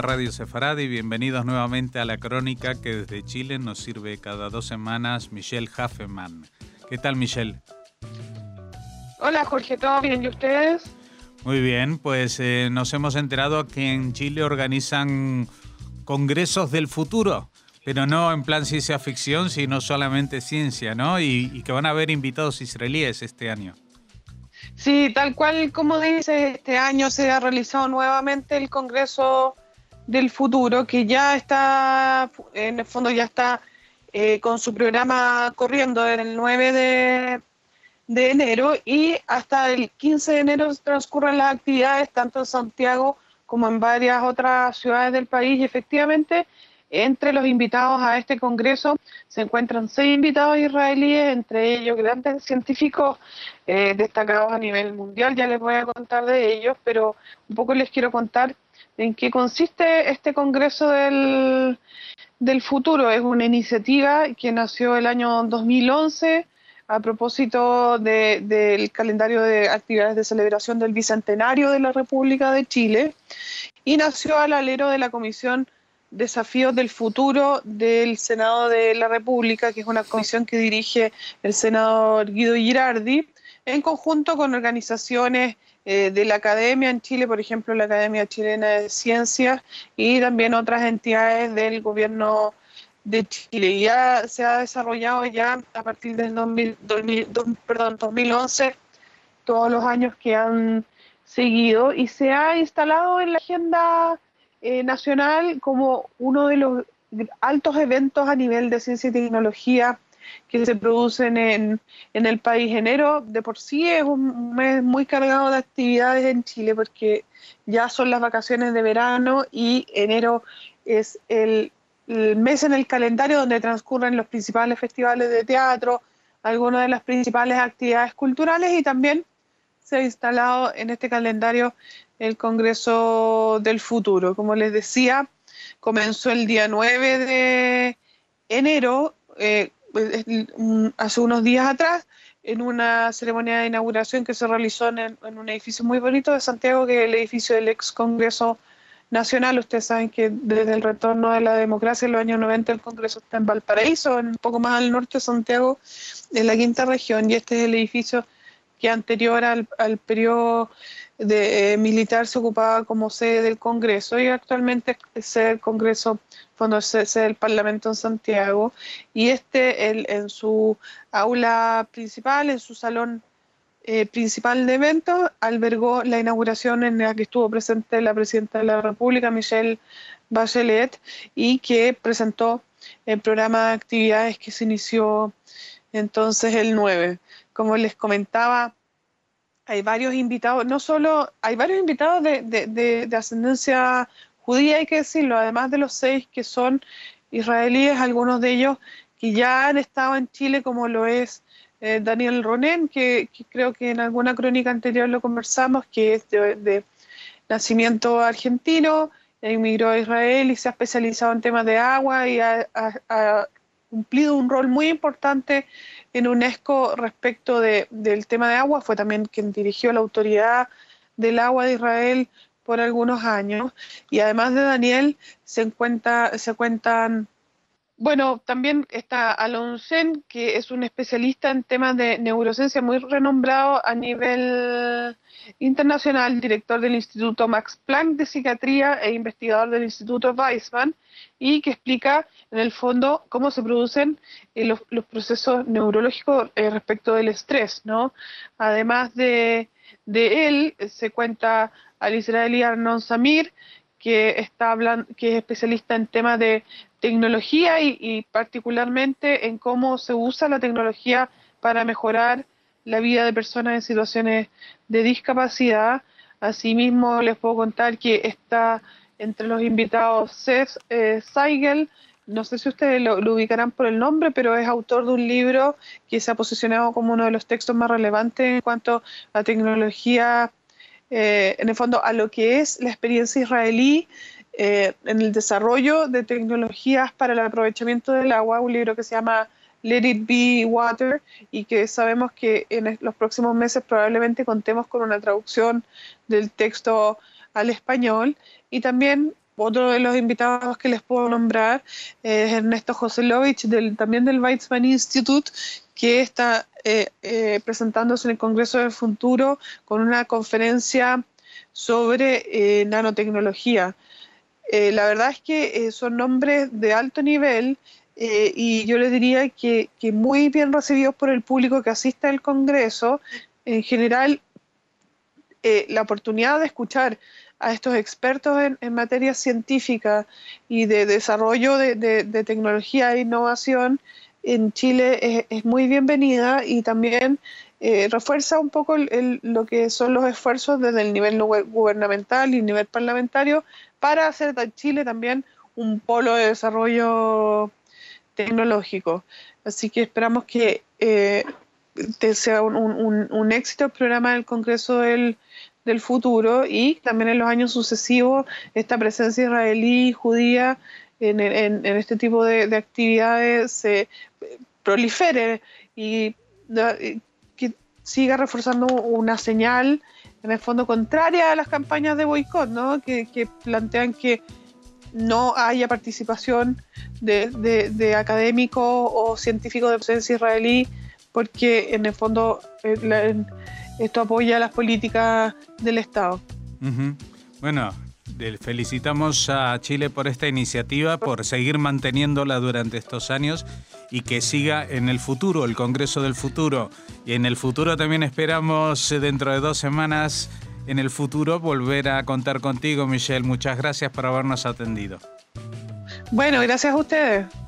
de Radio Sefaradi, bienvenidos nuevamente a la crónica que desde Chile nos sirve cada 2 semanas Michelle Hafemann. ¿Qué tal, Michelle? Hola, Jorge, ¿todo bien? ¿Y ustedes? Muy bien, pues nos hemos enterado que en Chile organizan congresos del futuro, pero no en plan ciencia ficción, sino solamente ciencia, ¿no? Y que van a haber invitados israelíes este año. Sí, tal cual como dices, este año se ha realizado nuevamente el Congreso del Futuro, que ya está, en el fondo ya está con su programa corriendo en el 9 de enero y hasta el 15 de enero transcurren las actividades tanto en Santiago como en varias otras ciudades del país y efectivamente entre los invitados a este congreso se encuentran 6 invitados israelíes, entre ellos grandes científicos destacados a nivel mundial. Ya les voy a contar de ellos, pero un poco les quiero contar en qué consiste este congreso del futuro. Es una iniciativa que nació el año 2011 a propósito del calendario de actividades de celebración del Bicentenario de la República de Chile y nació al alero de la Comisión Desafíos del Futuro del Senado de la República, que es una comisión que dirige el senador Guido Girardi, en conjunto con organizaciones de la academia en Chile, por ejemplo, la Academia Chilena de Ciencias y también otras entidades del gobierno de Chile. Ya se ha desarrollado ya a partir del 2011 todos los años que han seguido y se ha instalado en la agenda nacional como uno de los altos eventos a nivel de ciencia y tecnología que se producen en el país. Enero de por sí es un mes muy cargado de actividades en Chile porque ya son las vacaciones de verano y enero es el mes en el calendario donde transcurren los principales festivales de teatro, algunas de las principales actividades culturales y también se ha instalado en este calendario el Congreso del Futuro. Como les decía, comenzó el día 9 de enero, hace unos días atrás, en una ceremonia de inauguración que se realizó en un edificio muy bonito de Santiago, que es el edificio del ex Congreso Nacional. Ustedes saben que desde el retorno de la democracia en los años 90 el Congreso está en Valparaíso, un poco más al norte de Santiago, en la quinta región, y este es el edificio que anterior al periodo militar se ocupaba como sede del Congreso y actualmente es sede del Congreso, sede del Parlamento en Santiago, y en su aula principal, en su salón principal de eventos, albergó la inauguración en la que estuvo presente la Presidenta de la República, Michelle Bachelet, y que presentó el programa de actividades que se inició entonces el 9. Como les comentaba, hay varios invitados, hay varios invitados de ascendencia judía, hay que decirlo, además de los 6 que son israelíes, algunos de ellos que ya han estado en Chile, como lo es Daniel Ronen, que creo que en alguna crónica anterior lo conversamos, que es de nacimiento argentino, emigró a Israel y se ha especializado en temas de agua y ha cumplido un rol muy importante en UNESCO respecto del tema de agua. Fue también quien dirigió la Autoridad del Agua de Israel por algunos años. Y además de Daniel, se cuentan. Bueno, también está Alon Shen, que es un especialista en temas de neurociencia muy renombrado a nivel internacional, director del Instituto Max Planck de Psiquiatría e investigador del Instituto Weizmann, y que explica en el fondo cómo se producen los procesos neurológicos respecto del estrés, ¿no? Además de él, se cuenta al israelí Arnon Samir, que es especialista en temas de tecnología y particularmente en cómo se usa la tecnología para mejorar la vida de personas en situaciones de discapacidad. Asimismo, les puedo contar que está entre los invitados Seth Seigel. No sé si ustedes lo ubicarán por el nombre, pero es autor de un libro que se ha posicionado como uno de los textos más relevantes en cuanto a tecnología, en el fondo a lo que es la experiencia israelí en el desarrollo de tecnologías para el aprovechamiento del agua, un libro que se llama Let It Be Water, y que sabemos que en los próximos meses probablemente contemos con una traducción del texto al español. Y también otro de los invitados que les puedo nombrar es Ernesto Joselovich, también del Weizmann Institute, que está presentándose en el Congreso del Futuro con una conferencia sobre nanotecnología. La verdad es que son nombres de alto nivel y yo les diría que muy bien recibidos por el público que asiste al Congreso. En general, la oportunidad de escuchar a estos expertos en materia científica y de desarrollo de tecnología e innovación en Chile es muy bienvenida y también refuerza un poco lo que son los esfuerzos desde el nivel gubernamental y el nivel parlamentario para hacer de Chile también un polo de desarrollo tecnológico. Así que esperamos que sea un éxito el programa del Congreso del Futuro y también en los años sucesivos esta presencia israelí y judía en este tipo de actividades se prolifere y que siga reforzando una señal en el fondo contraria a las campañas de boicot, ¿no? Que plantean que no haya participación de académicos o científicos de presencia israelí porque en el fondo esto apoya las políticas del Estado. Uh-huh. Bueno, felicitamos a Chile por esta iniciativa, por seguir manteniéndola durante estos años y que siga en el futuro, el Congreso del Futuro. Y en el futuro también esperamos, dentro de 2 semanas, en el futuro, volver a contar contigo, Michelle. Muchas gracias por habernos atendido. Bueno, gracias a ustedes.